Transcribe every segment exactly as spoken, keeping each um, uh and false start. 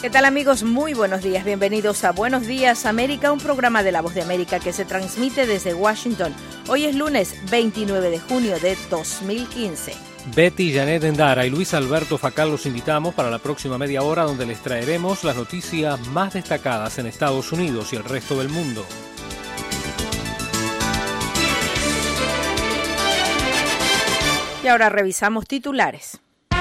¿Qué tal, amigos? Muy buenos días. Bienvenidos a Buenos Días América, un programa de La Voz de América que se transmite desde Washington. Hoy es lunes veintinueve de junio de dos mil quince. Betty, Janet Endara y Luis Alberto Facal los invitamos para la próxima media hora, donde les traeremos las noticias más destacadas en Estados Unidos y el resto del mundo. Y ahora revisamos titulares.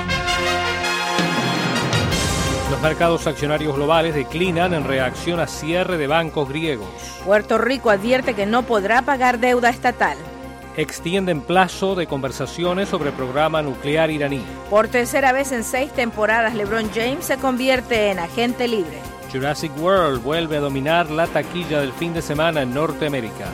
Los mercados accionarios globales declinan en reacción a cierre de bancos griegos. Puerto Rico advierte que no podrá pagar deuda estatal. Extienden plazo de conversaciones sobre programa nuclear iraní. Por tercera vez en seis temporadas, LeBron James se convierte en agente libre. Jurassic World vuelve a dominar la taquilla del fin de semana en Norteamérica.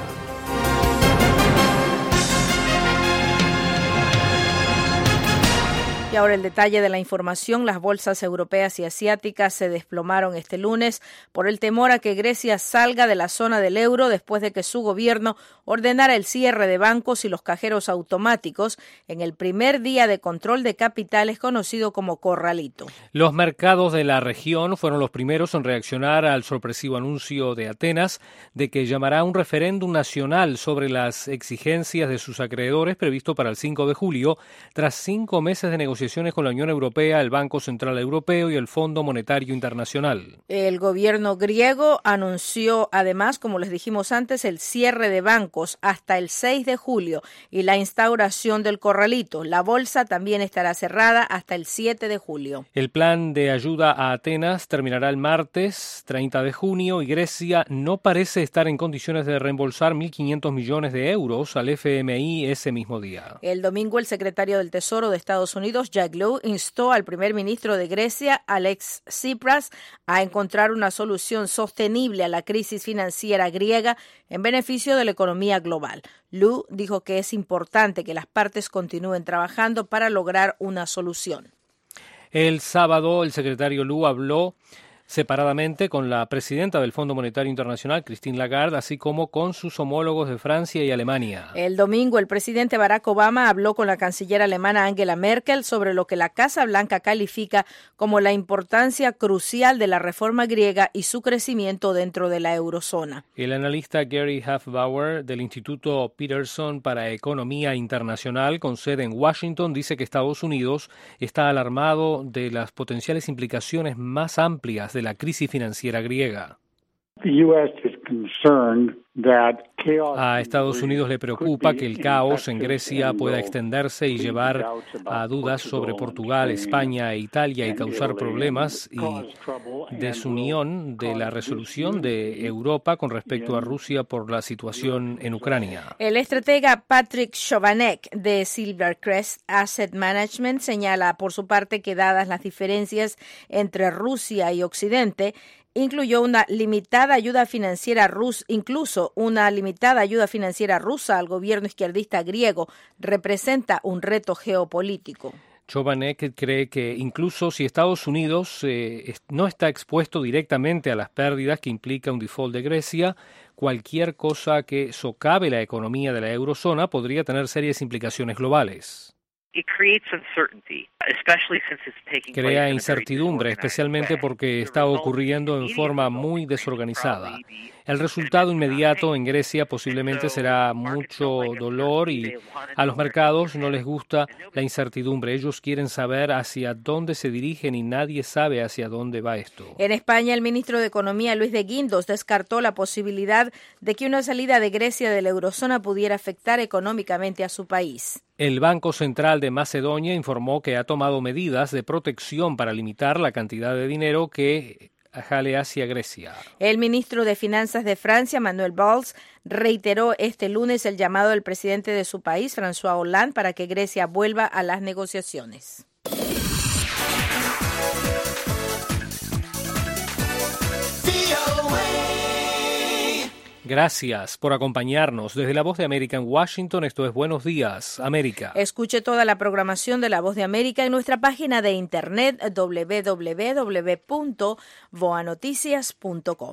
Y ahora el detalle de la información. Las bolsas europeas y asiáticas se desplomaron este lunes por el temor a que Grecia salga de la zona del euro después de que su gobierno ordenara el cierre de bancos y los cajeros automáticos en el primer día de control de capitales conocido como corralito. Los mercados de la región fueron los primeros en reaccionar al sorpresivo anuncio de Atenas de que llamará a un referéndum nacional sobre las exigencias de sus acreedores previsto para el cinco de julio, tras cinco meses de negociaciones con la Unión Europea, el Banco Central Europeo y el Fondo Monetario Internacional. El gobierno griego anunció además, como les dijimos antes, el cierre de bancos hasta el seis de julio y la instauración del corralito. La bolsa también estará cerrada hasta el siete de julio. El plan de ayuda a Atenas terminará el martes treinta de junio y Grecia no parece estar en condiciones de reembolsar mil quinientos millones de euros al F M I ese mismo día. El domingo, el secretario del Tesoro de Estados Unidos, Jack Lew, instó al primer ministro de Grecia, Alex Tsipras, a encontrar una solución sostenible a la crisis financiera griega en beneficio de la economía global. Lew dijo que es importante que las partes continúen trabajando para lograr una solución. El sábado, el secretario Lew habló separadamente con la presidenta del Fondo Monetario Internacional, Christine Lagarde, así como con sus homólogos de Francia y Alemania. El domingo, el presidente Barack Obama habló con la canciller alemana Angela Merkel sobre lo que la Casa Blanca califica como la importancia crucial de la reforma griega y su crecimiento dentro de la eurozona. El analista Gary Hufbauer del Instituto Peterson para Economía Internacional, con sede en Washington, dice que Estados Unidos está alarmado de las potenciales implicaciones más amplias de de la crisis financiera griega. A Estados Unidos le preocupa que el caos en Grecia pueda extenderse y llevar a dudas sobre Portugal, España e Italia y causar problemas y desunión de la resolución de Europa con respecto a Rusia por la situación en Ucrania. El estratega Patrick Chovanec de Silvercrest Asset Management señala por su parte que dadas las diferencias entre Rusia y Occidente, incluyó una limitada ayuda financiera rusa, incluso una limitada ayuda financiera rusa al gobierno izquierdista griego representa un reto geopolítico. Chovanec cree que incluso si Estados Unidos eh, no está expuesto directamente a las pérdidas que implica un default de Grecia, cualquier cosa que socave la economía de la eurozona podría tener serias implicaciones globales. Crea incertidumbre, especialmente porque está ocurriendo en forma muy desorganizada. El resultado inmediato en Grecia posiblemente será mucho dolor y a los mercados no les gusta la incertidumbre. Ellos quieren saber hacia dónde se dirigen y nadie sabe hacia dónde va esto. En España, el ministro de Economía, Luis de Guindos, descartó la posibilidad de que una salida de Grecia de la eurozona pudiera afectar económicamente a su país. El Banco Central de Macedonia informó que ha tomado medidas de protección para limitar la cantidad de dinero que jale hacia Grecia. El ministro de Finanzas de Francia, Manuel Valls, reiteró este lunes el llamado del presidente de su país, François Hollande, para que Grecia vuelva a las negociaciones. Gracias por acompañarnos. Desde La Voz de América en Washington, esto es Buenos Días, América. Escuche toda la programación de La Voz de América en nuestra página de internet doble u doble u doble u punto voa noticias punto com.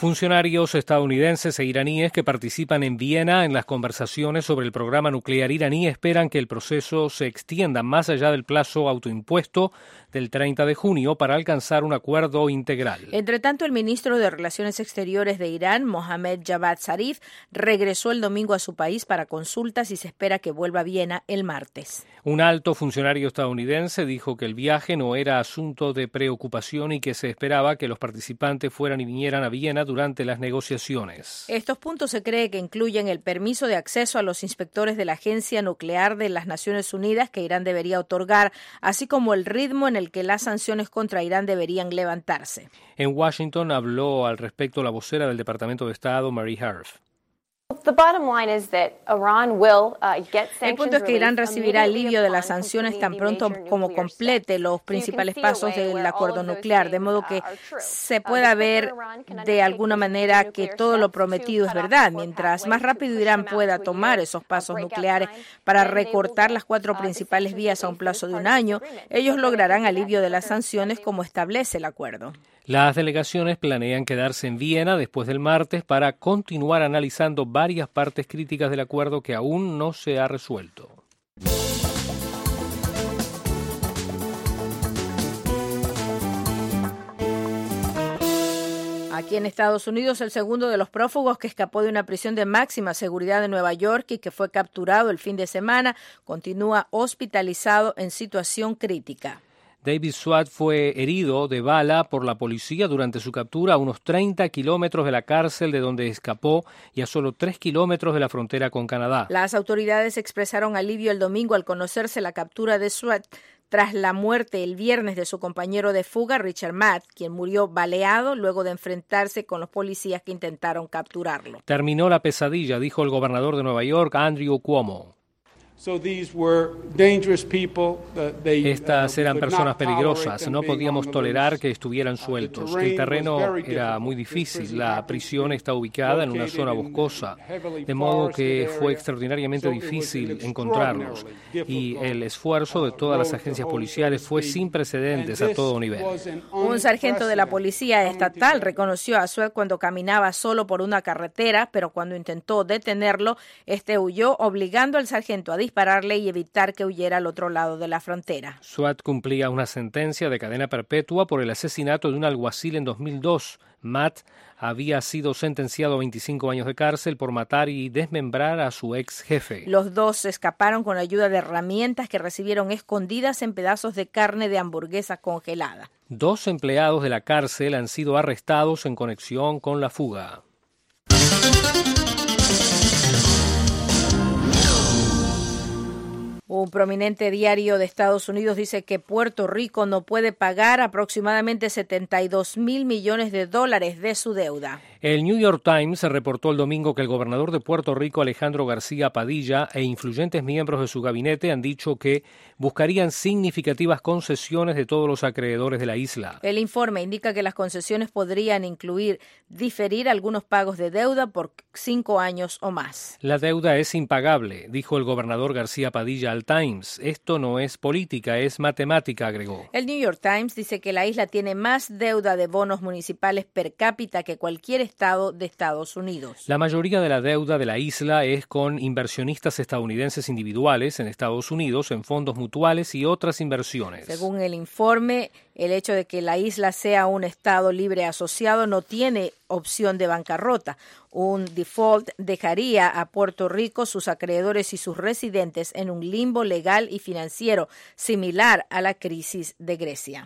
Funcionarios estadounidenses e iraníes que participan en Viena en las conversaciones sobre el programa nuclear iraní esperan que el proceso se extienda más allá del plazo autoimpuesto del treinta de junio para alcanzar un acuerdo integral. Entre tanto, el ministro de Relaciones Exteriores de Irán, Mohammad Javad Zarif, regresó el domingo a su país para consultas y se espera que vuelva a Viena el martes. Un alto funcionario estadounidense dijo que el viaje no era asunto de preocupación y que se esperaba que los participantes fueran y vinieran a Viena durante las negociaciones. Estos puntos se cree que incluyen el permiso de acceso a los inspectores de la Agencia Nuclear de las Naciones Unidas que Irán debería otorgar, así como el ritmo en el que las sanciones contra Irán deberían levantarse. En Washington habló al respecto la vocera del Departamento de Estado, Mary Harf. El punto es que Irán recibirá alivio de las sanciones tan pronto como complete los principales pasos del acuerdo nuclear, de modo que se pueda ver de alguna manera que todo lo prometido es verdad. Mientras más rápido Irán pueda tomar esos pasos nucleares para recortar las cuatro principales vías a un plazo de un año, ellos lograrán alivio de las sanciones como establece el acuerdo. Las delegaciones planean quedarse en Viena después del martes para continuar analizando varias partes críticas del acuerdo que aún no se ha resuelto. Aquí en Estados Unidos, el segundo de los prófugos que escapó de una prisión de máxima seguridad de Nueva York y que fue capturado el fin de semana, continúa hospitalizado en situación crítica. David Swat fue herido de bala por la policía durante su captura a unos treinta kilómetros de la cárcel de donde escapó y a solo tres kilómetros de la frontera con Canadá. Las autoridades expresaron alivio el domingo al conocerse la captura de Swat tras la muerte el viernes de su compañero de fuga, Richard Matt, quien murió baleado luego de enfrentarse con los policías que intentaron capturarlo. Terminó la pesadilla, dijo el gobernador de Nueva York, Andrew Cuomo. Estas eran personas peligrosas, no podíamos tolerar que estuvieran sueltos. El terreno era muy difícil, la prisión está ubicada en una zona boscosa, de modo que fue extraordinariamente difícil encontrarlos y el esfuerzo de todas las agencias policiales fue sin precedentes a todo nivel. Un sargento de la policía estatal reconoció a Swat cuando caminaba solo por una carretera, pero cuando intentó detenerlo, este huyó, obligando al sargento a disparar dispararle y evitar que huyera al otro lado de la frontera. Swat cumplía una sentencia de cadena perpetua por el asesinato de un alguacil en dos mil dos. Matt había sido sentenciado a veinticinco años de cárcel por matar y desmembrar a su ex jefe. Los dos escaparon con ayuda de herramientas que recibieron escondidas en pedazos de carne de hamburguesa congelada. Dos empleados de la cárcel han sido arrestados en conexión con la fuga. Un prominente diario de Estados Unidos dice que Puerto Rico no puede pagar aproximadamente setenta y dos mil millones de dólares de su deuda. El New York Times reportó el domingo que el gobernador de Puerto Rico, Alejandro García Padilla, e influyentes miembros de su gabinete han dicho que buscarían significativas concesiones de todos los acreedores de la isla. El informe indica que las concesiones podrían incluir diferir algunos pagos de deuda por cinco años o más. La deuda es impagable, dijo el gobernador García Padilla al Times. Esto no es política, es matemática, agregó. El New York Times dice que la isla tiene más deuda de bonos municipales per cápita que cualquier estado de Estados Unidos. La mayoría de la deuda de la isla es con inversionistas estadounidenses individuales en Estados Unidos, en fondos mutuales y otras inversiones. Según el informe, el hecho de que la isla sea un estado libre asociado no tiene opción de bancarrota. Un default dejaría a Puerto Rico, sus acreedores y sus residentes en un limbo legal y financiero similar a la crisis de Grecia.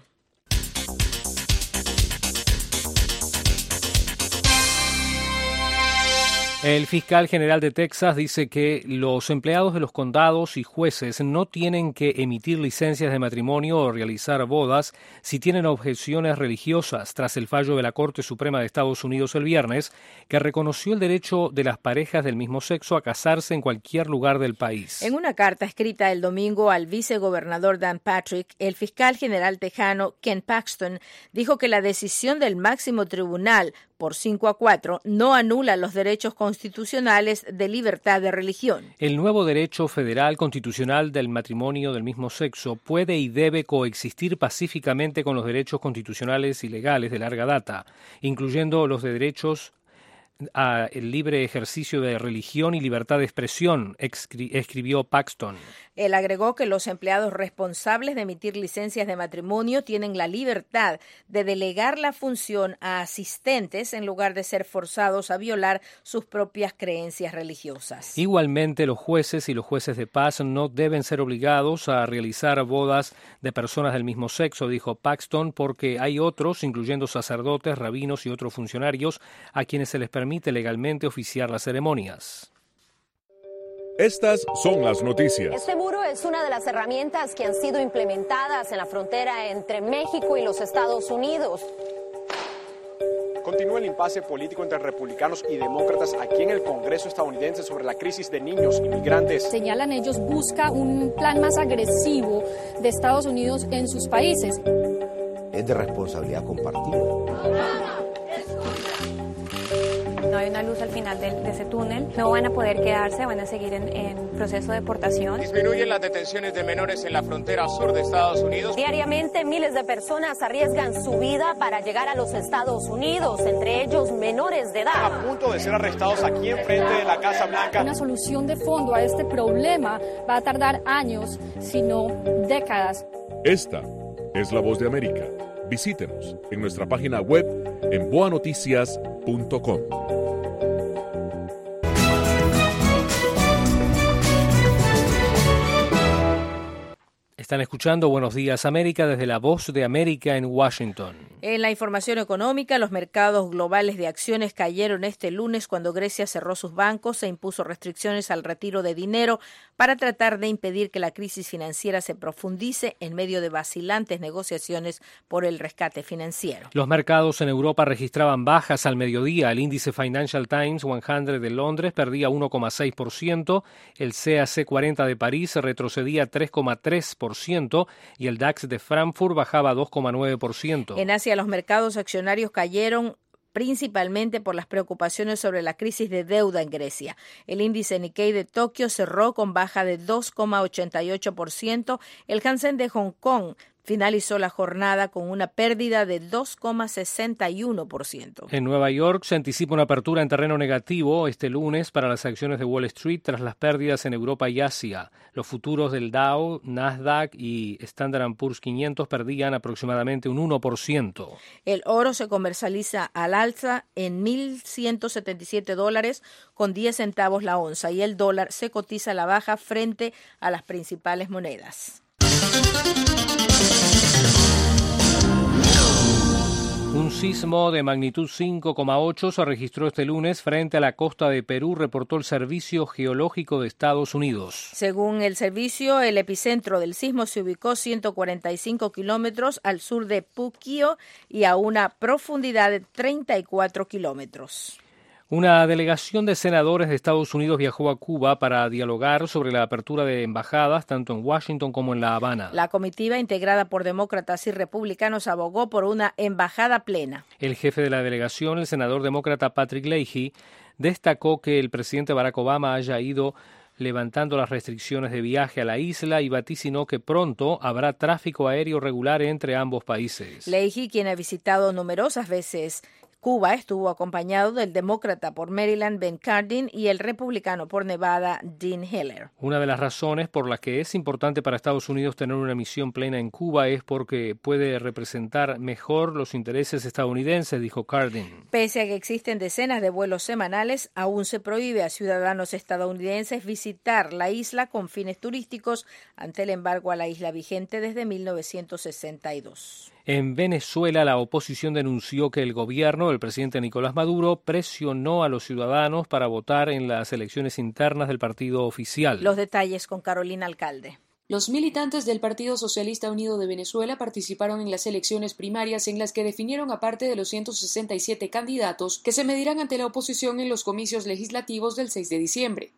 El fiscal general de Texas dice que los empleados de los condados y jueces no tienen que emitir licencias de matrimonio o realizar bodas si tienen objeciones religiosas tras el fallo de la Corte Suprema de Estados Unidos el viernes, que reconoció el derecho de las parejas del mismo sexo a casarse en cualquier lugar del país. En una carta escrita el domingo al vicegobernador Dan Patrick, el fiscal general tejano Ken Paxton dijo que la decisión del máximo tribunal por cinco a cuatro no anula los derechos constitucionales constitucionales de libertad de religión. El nuevo derecho federal constitucional del matrimonio del mismo sexo puede y debe coexistir pacíficamente con los derechos constitucionales y legales de larga data, incluyendo los de derechos a el libre ejercicio de religión y libertad de expresión, escribió Paxton. Él agregó que los empleados responsables de emitir licencias de matrimonio tienen la libertad de delegar la función a asistentes en lugar de ser forzados a violar sus propias creencias religiosas. Igualmente, los jueces y los jueces de paz no deben ser obligados a realizar bodas de personas del mismo sexo, dijo Paxton, porque hay otros, incluyendo sacerdotes, rabinos y otros funcionarios, a quienes se les permite legalmente oficiar las ceremonias. Estas son las noticias. Este muro es una de las herramientas que han sido implementadas en la frontera entre México y los Estados Unidos. Continúa el impasse político entre republicanos y demócratas aquí en el Congreso estadounidense sobre la crisis de niños inmigrantes. Señalan ellos, busca un plan más agresivo de Estados Unidos en sus países. Es de responsabilidad compartida. No hay una luz al final de, de ese túnel, no van a poder quedarse, van a seguir en, en proceso de deportación. Disminuyen las detenciones de menores en la frontera sur de Estados Unidos. Diariamente miles de personas arriesgan su vida para llegar a los Estados Unidos, entre ellos menores de edad. A punto de ser arrestados aquí enfrente de la Casa Blanca. Una solución de fondo a este problema va a tardar años, sino décadas. Esta es La Voz de América. Visítenos en nuestra página web en boa noticias punto com. Están escuchando Buenos Días América desde La Voz de América en Washington. En la información económica, los mercados globales de acciones cayeron este lunes cuando Grecia cerró sus bancos e impuso restricciones al retiro de dinero para tratar de impedir que la crisis financiera se profundice en medio de vacilantes negociaciones por el rescate financiero. Los mercados en Europa registraban bajas al mediodía. El índice Financial Times cien de Londres perdía uno coma seis por ciento, el C A C cuarenta de París retrocedía tres coma tres por ciento y el DAX de Frankfurt bajaba dos coma nueve por ciento. En Asia, los mercados accionarios cayeron principalmente por las preocupaciones sobre la crisis de deuda en Grecia. El índice Nikkei de Tokio cerró con baja de dos coma ochenta y ocho por ciento. El Hansen de Hong Kong finalizó la jornada con una pérdida de dos coma sesenta y uno por ciento. En Nueva York se anticipa una apertura en terreno negativo este lunes para las acciones de Wall Street tras las pérdidas en Europa y Asia. Los futuros del Dow, Nasdaq y Standard and Poor's quinientos perdían aproximadamente un uno por ciento. El oro se comercializa al alza en mil ciento setenta y siete dólares con diez centavos la onza y el dólar se cotiza a la baja frente a las principales monedas. Un sismo de magnitud cinco coma ocho se registró este lunes frente a la costa de Perú, reportó el Servicio Geológico de Estados Unidos. Según el servicio, el epicentro del sismo se ubicó ciento cuarenta y cinco kilómetros al sur de Puquio y a una profundidad de treinta y cuatro kilómetros. Una delegación de senadores de Estados Unidos viajó a Cuba para dialogar sobre la apertura de embajadas tanto en Washington como en La Habana. La comitiva, integrada por demócratas y republicanos, abogó por una embajada plena. El jefe de la delegación, el senador demócrata Patrick Leahy, destacó que el presidente Barack Obama haya ido levantando las restricciones de viaje a la isla y vaticinó que pronto habrá tráfico aéreo regular entre ambos países. Leahy, quien ha visitado numerosas veces Cuba, estuvo acompañado del demócrata por Maryland Ben Cardin y el republicano por Nevada Dean Heller. Una de las razones por las que es importante para Estados Unidos tener una misión plena en Cuba es porque puede representar mejor los intereses estadounidenses, dijo Cardin. Pese a que existen decenas de vuelos semanales, aún se prohíbe a ciudadanos estadounidenses visitar la isla con fines turísticos ante el embargo a la isla vigente desde mil novecientos sesenta y dos. En Venezuela, la oposición denunció que el gobierno del presidente Nicolás Maduro presionó a los ciudadanos para votar en las elecciones internas del partido oficial. Los detalles con Carolina Alcalde. Los militantes del Partido Socialista Unido de Venezuela participaron en las elecciones primarias en las que definieron a parte de los ciento sesenta y siete candidatos que se medirán ante la oposición en los comicios legislativos del seis de diciembre.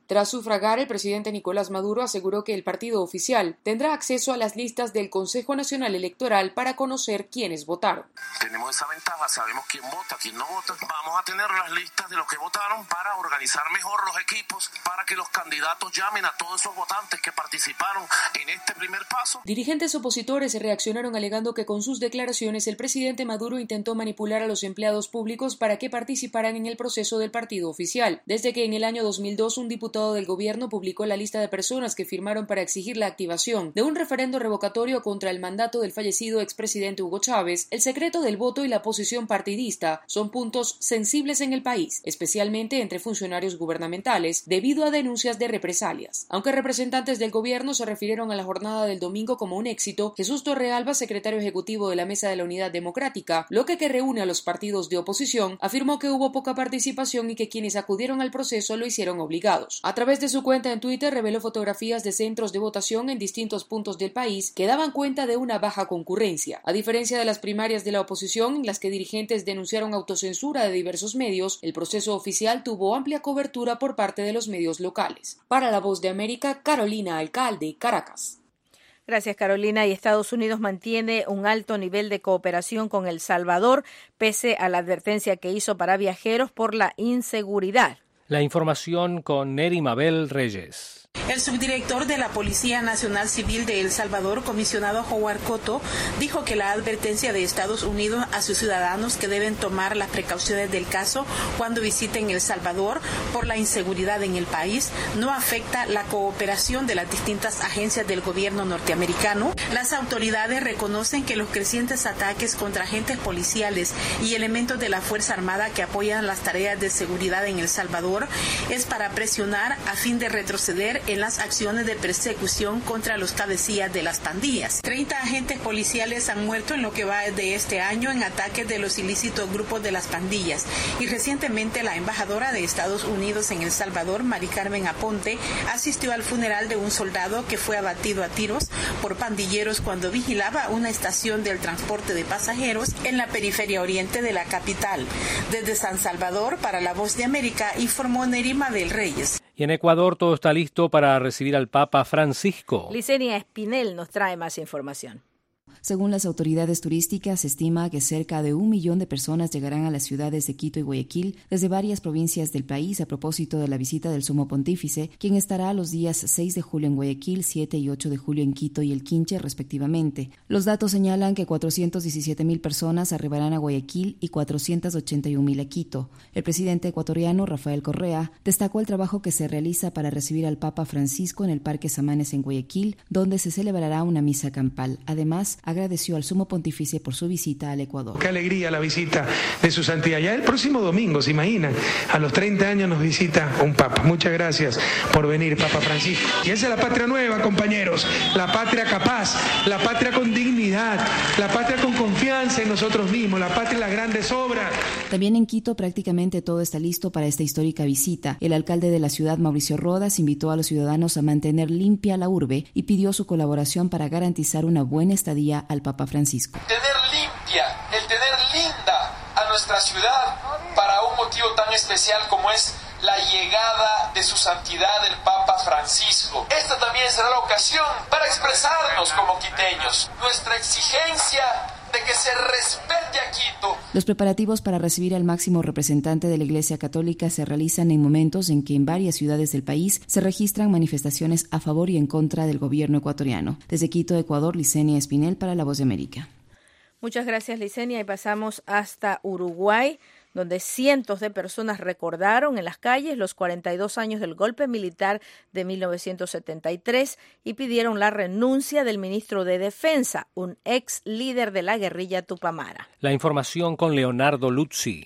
Tras sufragar, el presidente Nicolás Maduro aseguró que el partido oficial tendrá acceso a las listas del Consejo Nacional Electoral para conocer quiénes votaron. Tenemos esa ventaja, sabemos quién vota, quién no vota. Vamos a tener las listas de los que votaron para organizar mejor los equipos, para que los candidatos llamen a todos esos votantes que participaron en este primer paso. Dirigentes opositores reaccionaron alegando que con sus declaraciones el presidente Maduro intentó manipular a los empleados públicos para que participaran en el proceso del partido oficial. Desde que en el año dos mil dos un diputado del gobierno publicó la lista de personas que firmaron para exigir la activación de un referendo revocatorio contra el mandato del fallecido expresidente Hugo Chávez, el secreto del voto y la posición partidista son puntos sensibles en el país, especialmente entre funcionarios gubernamentales, debido a denuncias de represalias. Aunque representantes del gobierno se refirieron a la jornada del domingo como un éxito, Jesús Torrealba, secretario ejecutivo de la Mesa de la Unidad Democrática, bloque que reúne a los partidos de oposición, afirmó que hubo poca participación y que quienes acudieron al proceso lo hicieron obligados. A través de su cuenta en Twitter reveló fotografías de centros de votación en distintos puntos del país que daban cuenta de una baja concurrencia. A diferencia de las primarias de la oposición, en las que dirigentes denunciaron autocensura de diversos medios, el proceso oficial tuvo amplia cobertura por parte de los medios locales. Para La Voz de América, Carolina Alcalde, Caracas. Gracias, Carolina. Y Estados Unidos mantiene un alto nivel de cooperación con El Salvador, pese a la advertencia que hizo para viajeros por la inseguridad. La información con Neri Mabel Reyes. El subdirector de la Policía Nacional Civil de El Salvador, comisionado Howard Cotto, dijo que la advertencia de Estados Unidos a sus ciudadanos que deben tomar las precauciones del caso cuando visiten El Salvador por la inseguridad en el país no afecta la cooperación de las distintas agencias del gobierno norteamericano. Las autoridades reconocen que los crecientes ataques contra agentes policiales y elementos de la Fuerza Armada que apoyan las tareas de seguridad en El Salvador es para presionar a fin de retroceder en las acciones de persecución contra los cabecillas de las pandillas. treinta agentes policiales han muerto en lo que va de este año en ataques de los ilícitos grupos de las pandillas. Y recientemente la embajadora de Estados Unidos en El Salvador, Mari Carmen Aponte, asistió al funeral de un soldado que fue abatido a tiros por pandilleros cuando vigilaba una estación del transporte de pasajeros en la periferia oriente de la capital. Desde San Salvador, para La Voz de América, informó Neri Mabel Reyes. Y en Ecuador todo está listo para recibir al Papa Francisco. Licenia Espinel nos trae más información. Según las autoridades turísticas, se estima que cerca de un millón de personas llegarán a las ciudades de Quito y Guayaquil desde varias provincias del país a propósito de la visita del Sumo Pontífice, quien estará los días seis de julio en Guayaquil, siete y ocho de julio en Quito y El Quinche, respectivamente. Los datos señalan que cuatrocientas diecisiete mil personas arribarán a Guayaquil y cuatrocientas ochenta y una mil a Quito. El presidente ecuatoriano, Rafael Correa, destacó el trabajo que se realiza para recibir al Papa Francisco en el Parque Samanes en Guayaquil, donde se celebrará una misa campal. Además, agradeció al Sumo Pontífice por su visita al Ecuador. Qué alegría la visita de su santidad. Ya el próximo domingo, ¿se imaginan? A los treinta años nos visita un Papa. Muchas gracias por venir, Papa Francisco. Y esa es la patria nueva, compañeros. La patria capaz, la patria con dignidad, la patria con confianza en nosotros mismos, la patria en las grandes obras. También en Quito prácticamente todo está listo para esta histórica visita. El alcalde de la ciudad, Mauricio Rodas, invitó a los ciudadanos a mantener limpia la urbe y pidió su colaboración para garantizar una buena estadía al Papa Francisco. Tener limpia, el tener linda a nuestra ciudad para un motivo tan especial como es la llegada de su santidad el Papa Francisco. Esta también será la ocasión para expresarnos como quiteños, nuestra exigencia de que se respete a Quito. Los preparativos para recibir al máximo representante de la Iglesia Católica se realizan en momentos en que en varias ciudades del país se registran manifestaciones a favor y en contra del gobierno ecuatoriano. Desde Quito, Ecuador, Licenia Espinel para La Voz de América. Muchas gracias, Licenia, y pasamos hasta Uruguay, donde cientos de personas recordaron en las calles los cuarenta y dos años del golpe militar de mil novecientos setenta y tres y pidieron la renuncia del ministro de Defensa, un ex líder de la guerrilla tupamara. La información con Leonardo Luzzi.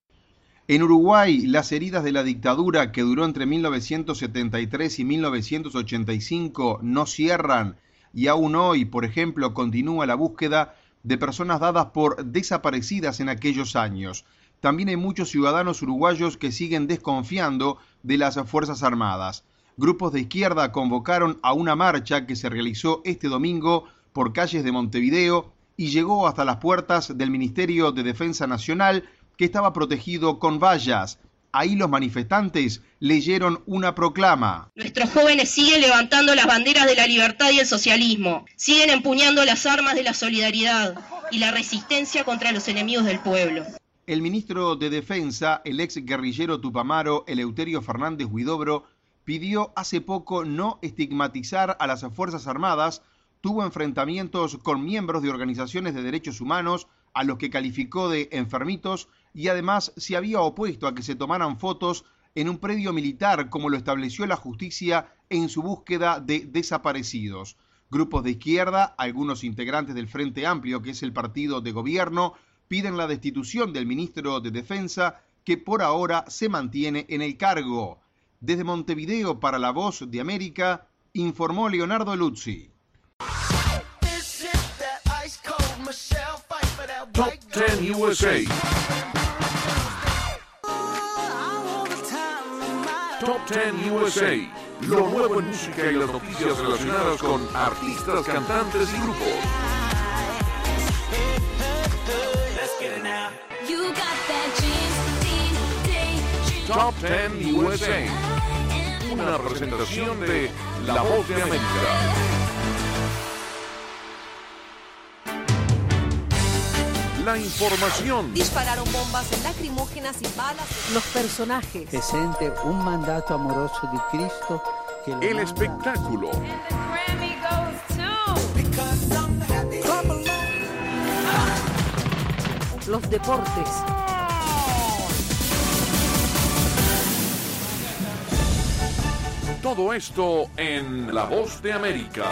En Uruguay, las heridas de la dictadura que duró entre mil novecientos setenta y tres y mil novecientos ochenta y cinco no cierran y aún hoy, por ejemplo, continúa la búsqueda de personas dadas por desaparecidas en aquellos años. También hay muchos ciudadanos uruguayos que siguen desconfiando de las Fuerzas Armadas. Grupos de izquierda convocaron a una marcha que se realizó este domingo por calles de Montevideo y llegó hasta las puertas del Ministerio de Defensa Nacional, que estaba protegido con vallas. Ahí los manifestantes leyeron una proclama. Nuestros jóvenes siguen levantando las banderas de la libertad y el socialismo, siguen empuñando las armas de la solidaridad y la resistencia contra los enemigos del pueblo. El ministro de Defensa, el ex guerrillero tupamaro Eleuterio Fernández Huidobro, pidió hace poco no estigmatizar a las Fuerzas Armadas, tuvo enfrentamientos con miembros de organizaciones de derechos humanos, a los que calificó de enfermitos, y además se había opuesto a que se tomaran fotos en un predio militar, como lo estableció la justicia en su búsqueda de desaparecidos. Grupos de izquierda, algunos integrantes del Frente Amplio, que es el partido de gobierno, piden la destitución del ministro de Defensa, que por ahora se mantiene en el cargo. Desde Montevideo para La Voz de América, informó Leonardo Luzzi. Top diez U S A. Top diez U S A. Lo nuevo en música y las noticias relacionadas con artistas, cantantes y grupos. Top diez U S A. Una presentación de La Voz de América. La información. Dispararon bombas lacrimógenas y balas. Los personajes. Presente un mandato amoroso de Cristo. Que El manda. Espectáculo. Los deportes. Todo esto en La Voz de América.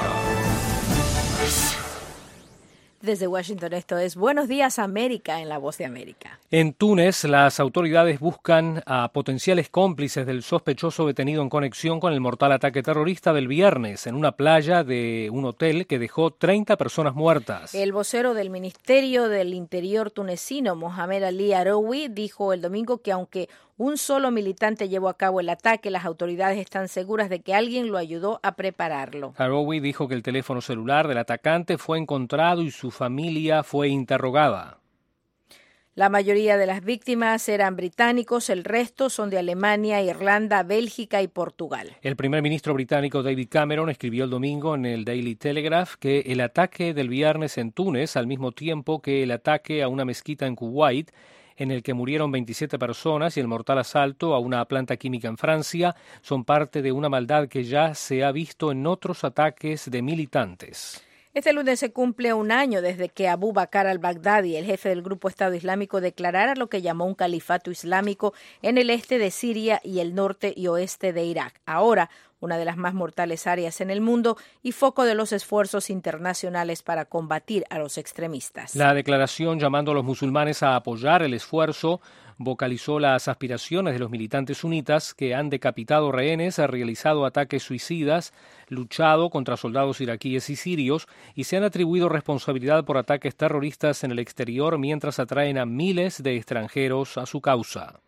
Desde Washington, esto es Buenos Días América en La Voz de América. En Túnez, las autoridades buscan a potenciales cómplices del sospechoso detenido en conexión con el mortal ataque terrorista del viernes en una playa de un hotel que dejó treinta personas muertas. El vocero del Ministerio del Interior tunecino, Mohamed Ali Aroui, dijo el domingo que aunque un solo militante llevó a cabo el ataque, las autoridades están seguras de que alguien lo ayudó a prepararlo. Aroui dijo que el teléfono celular del atacante fue encontrado y su familia fue interrogada. La mayoría de las víctimas eran británicos, el resto son de Alemania, Irlanda, Bélgica y Portugal. El primer ministro británico David Cameron escribió el domingo en el Daily Telegraph que el ataque del viernes en Túnez, al mismo tiempo que el ataque a una mezquita en Kuwait, en el que murieron veintisiete personas, y el mortal asalto a una planta química en Francia, son parte de una maldad que ya se ha visto en otros ataques de militantes. Este lunes se cumple un año desde que Abu Bakr al-Baghdadi, el jefe del grupo Estado Islámico, declarara lo que llamó un califato islámico en el este de Siria y el norte y oeste de Irak. Ahora, una de las más mortales áreas en el mundo y foco de los esfuerzos internacionales para combatir a los extremistas. La declaración llamando a los musulmanes a apoyar el esfuerzo vocalizó las aspiraciones de los militantes sunitas que han decapitado rehenes, realizado ataques suicidas, luchado contra soldados iraquíes y sirios y se han atribuido responsabilidad por ataques terroristas en el exterior mientras atraen a miles de extranjeros a su causa.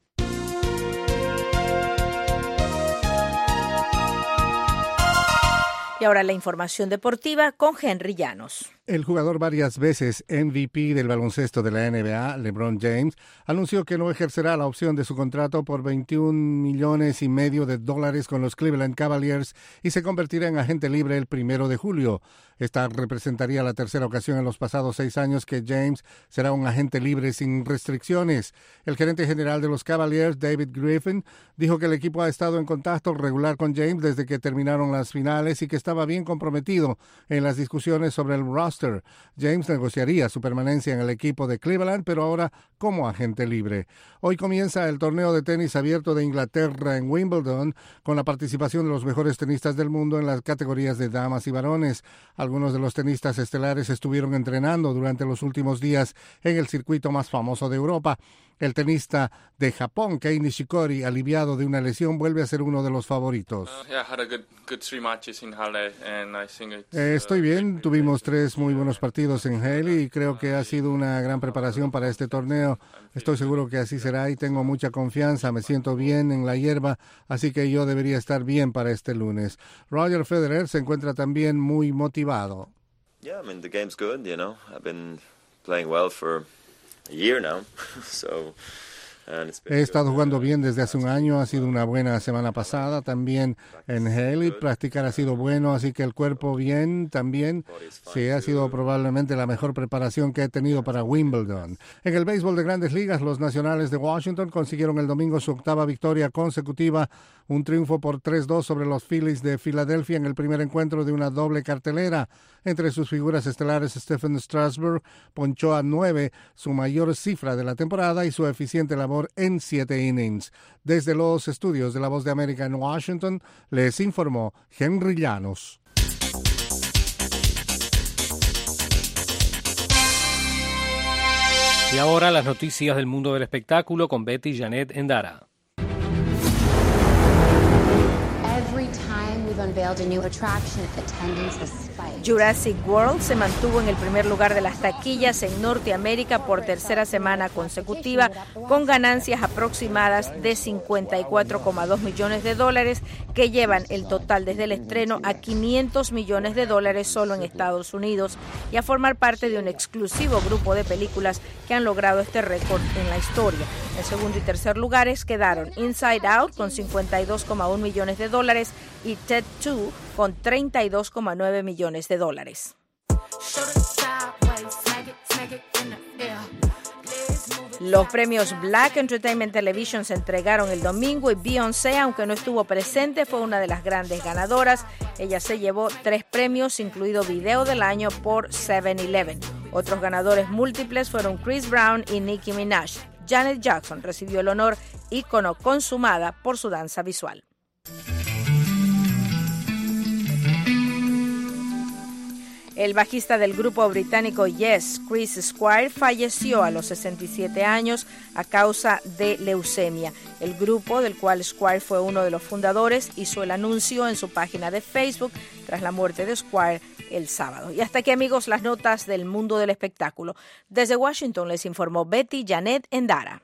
Y ahora la información deportiva con Henry Llanos. El jugador varias veces M V P del baloncesto de la N B A, LeBron James, anunció que no ejercerá la opción de su contrato por veintiún millones y medio de dólares con los Cleveland Cavaliers y se convertirá en agente libre el primero de julio. Esta representaría la tercera ocasión en los pasados seis años que James será un agente libre sin restricciones. El gerente general de los Cavaliers, David Griffin, dijo que el equipo ha estado en contacto regular con James desde que terminaron las finales y que estaba bien comprometido en las discusiones sobre el roster. James negociaría su permanencia en el equipo de Cleveland, pero ahora como agente libre. Hoy comienza el torneo de tenis abierto de Inglaterra en Wimbledon, con la participación de los mejores tenistas del mundo en las categorías de damas y varones. Algunos de los tenistas estelares estuvieron entrenando durante los últimos días en el circuito más famoso de Europa. El tenista de Japón, Kei Nishikori, aliviado de una lesión, vuelve a ser uno de los favoritos. Eh, estoy bien, tuvimos tres muy buenos partidos en Hailey y creo que ha sido una gran preparación para este torneo. Estoy seguro que así será y tengo mucha confianza, me siento bien en la hierba, así que yo debería estar bien para este lunes. Roger Federer se encuentra también muy motivado. Yeah, I mean, the game's good, you know. I've been playing well for a year now, so He estado jugando bien desde hace un año, ha sido una buena semana pasada. También en Haley practicar ha sido bueno, así que el cuerpo bien también. Sí, ha sido probablemente la mejor preparación que he tenido para Wimbledon. En el béisbol de Grandes Ligas, los Nacionales de Washington consiguieron el domingo su octava victoria consecutiva, un triunfo por tres dos sobre los Phillies de Filadelfia en el primer encuentro de una doble cartelera. Entre sus figuras estelares, Stephen Strasburg ponchó a nueve, su mayor cifra de la temporada y su eficiente labor en siete innings. Desde los estudios de La Voz de América en Washington, les informó Henry Llanos. Y ahora las noticias del mundo del espectáculo con Betty Janet Endara. Jurassic World se mantuvo en el primer lugar de las taquillas en Norteamérica por tercera semana consecutiva, con ganancias aproximadas de cincuenta y cuatro coma dos millones de dólares, que llevan el total desde el estreno a quinientos millones de dólares solo en Estados Unidos, y a formar parte de un exclusivo grupo de películas que han logrado este récord en la historia. En segundo y tercer lugares quedaron Inside Out con cincuenta y dos coma uno millones de dólares y Ted dos con treinta y dos coma nueve millones de dólares. Los premios Black Entertainment Television se entregaron el domingo y Beyoncé, aunque no estuvo presente, fue una de las grandes ganadoras. Ella se llevó tres premios, incluido Video del Año por seven eleven. Otros ganadores múltiples fueron Chris Brown y Nicki Minaj. Janet Jackson recibió el honor ícono consumada por su danza visual. El bajista del grupo británico Yes, Chris Squire, falleció a los sesenta y siete años a causa de leucemia. El grupo, del cual Squire fue uno de los fundadores, hizo el anuncio en su página de Facebook tras la muerte de Squire el sábado. Y hasta aquí, amigos, las notas del mundo del espectáculo. Desde Washington les informó Betty Janet Endara.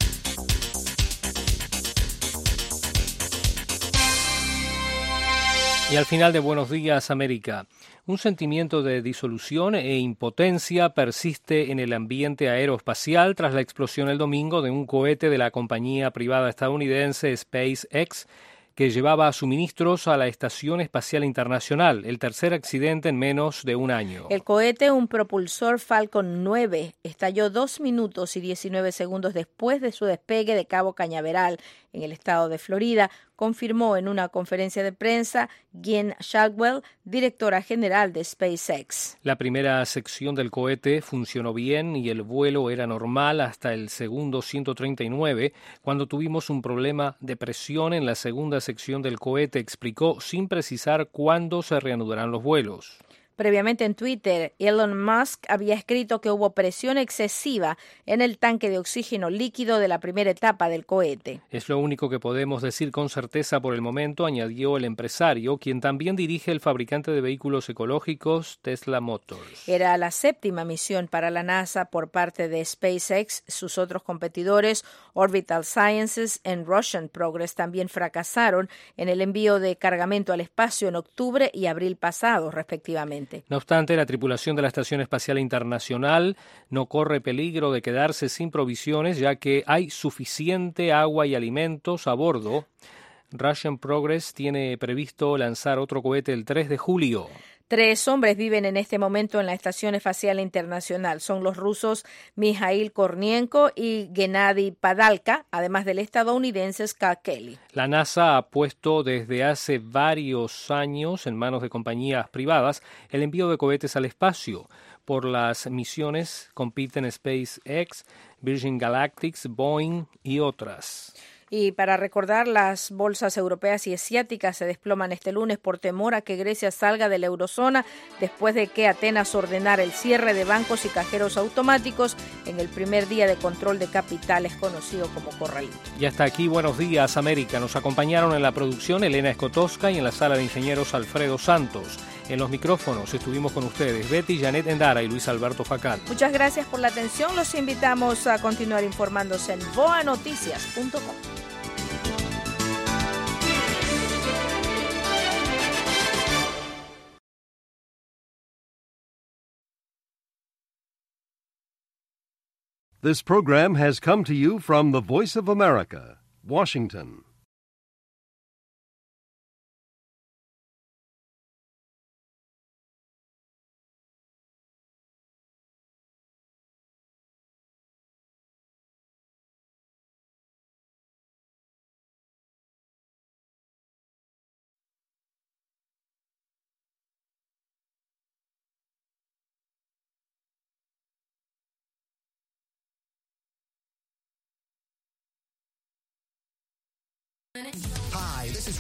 Y al final de Buenos Días, América, un sentimiento de disolución e impotencia persiste en el ambiente aeroespacial tras la explosión el domingo de un cohete de la compañía privada estadounidense SpaceX, que llevaba suministros a la Estación Espacial Internacional, el tercer accidente en menos de un año. El cohete, un propulsor Falcon nueve, estalló dos minutos y diecinueve segundos después de su despegue de Cabo Cañaveral, en el estado de Florida, confirmó en una conferencia de prensa Gene Shotwell, directora general de SpaceX. La primera sección del cohete funcionó bien y el vuelo era normal hasta el segundo ciento treinta y nueve, cuando tuvimos un problema de presión en la segunda sección del cohete, explicó, sin precisar cuándo se reanudarán los vuelos. Previamente en Twitter, Elon Musk había escrito que hubo presión excesiva en el tanque de oxígeno líquido de la primera etapa del cohete. Es lo único que podemos decir con certeza por el momento, añadió el empresario, quien también dirige el fabricante de vehículos ecológicos Tesla Motors. Era la séptima misión para la NASA por parte de SpaceX. Sus otros competidores, Orbital Sciences y Russian Progress, también fracasaron en el envío de cargamento al espacio en octubre y abril pasado, respectivamente. No obstante, la tripulación de la Estación Espacial Internacional no corre peligro de quedarse sin provisiones, ya que hay suficiente agua y alimentos a bordo. Russian Progress tiene previsto lanzar otro cohete el tres de julio. Tres hombres viven en este momento en la Estación Espacial Internacional. Son los rusos Mikhail Kornienko y Gennady Padalka, además del estadounidense Scott Kelly. La NASA ha puesto desde hace varios años en manos de compañías privadas el envío de cohetes al espacio. Por las misiones compiten SpaceX, Virgin Galactic, Boeing y otras. Y para recordar, las bolsas europeas y asiáticas se desploman este lunes por temor a que Grecia salga de la eurozona después de que Atenas ordenara el cierre de bancos y cajeros automáticos en el primer día de control de capitales conocido como Corralito. Y hasta aquí, Buenos Días, América. Nos acompañaron en la producción Elena Escotosca y en la sala de ingenieros Alfredo Santos. En los micrófonos estuvimos con ustedes Betty Janet Endara y Luis Alberto Facal. Muchas gracias por la atención. Los invitamos a continuar informándose en boa noticias punto com. This program has come to you from the Voice of America, Washington. Hi, this is